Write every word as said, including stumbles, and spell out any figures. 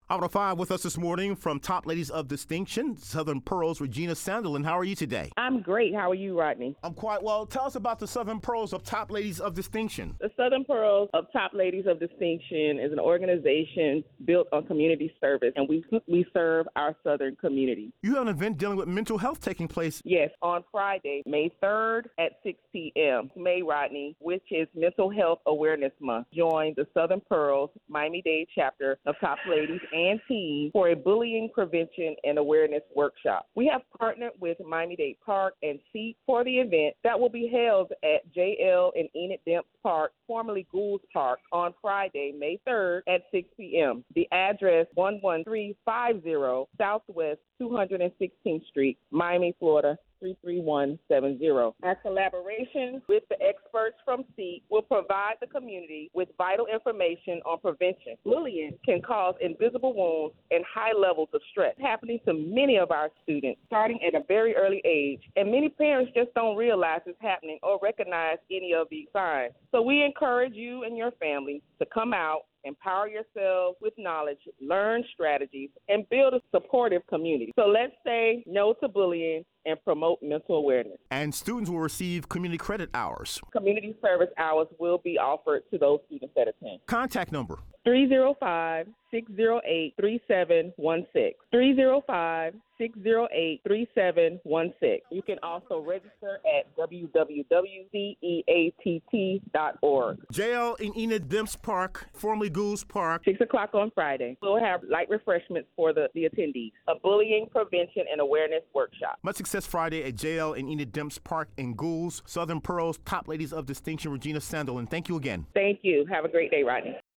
Out of five with us this morning from Top Ladies of Distinction, Southern Pearls, Regina Sandelin. How are you today? I'm great. How are you, Rodney? I'm quite well. Tell us about the Southern Pearls of Top Ladies of Distinction. The Southern Pearls of Top Ladies of Distinction is an organization built on community service, and we we serve our Southern community. You have an event dealing with mental health taking place. Yes, on Friday, May third at six p.m. May, Rodney, which is Mental Health Awareness Month. Join the Southern Pearls Miami-Dade chapter of Top Ladies and team for a bullying prevention and awareness workshop. We have partnered with Miami-Dade Park and Seat for the event that will be held at J L and Enid Demps Park, formerly Goulds Park, on Friday, May third at six p.m. The address one one three five zero Southwest two hundred sixteenth Street, Miami, Florida, three three one seven zero. Our collaboration with the experts from SEAT will provide the community with vital information on prevention. Bullying can cause invisible wounds and high levels of stress, happening to many of our students starting at a very early age, and many parents just don't realize it's happening or recognize any of these signs. So we encourage you and your family to come out, empower yourselves with knowledge, learn strategies, and build a supportive community. So let's say no to bullying and promote mental awareness. And students will receive community credit hours. Community service hours will be offered to those students that attend. Contact number. three oh five, six oh eight, three seven one six. three oh five, six oh eight, three seven one six. You can also register at w w w dot ceatt dot org. J L in Enid Demps Park, formerly Goulds Park. six o'clock on Friday. We'll have light refreshments for the, the attendees. A bullying prevention and awareness workshop. Much success Friday at J L in Enid Demps Park in Goulds. Southern Pearls, Top Ladies of Distinction, Regina Sandelin. Thank you again. Thank you. Have a great day, Rodney.